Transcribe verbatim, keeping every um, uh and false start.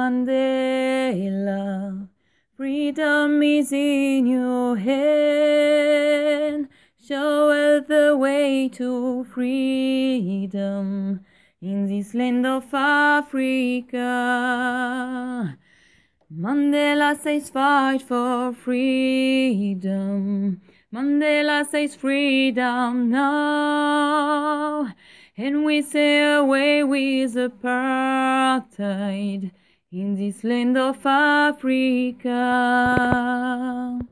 Mandela, freedom is in your hand. Show us the way to freedom in this land of Africa. Mandela says fight for freedom. Mandela says freedom now. And we say away with apartheid in this land of Africa.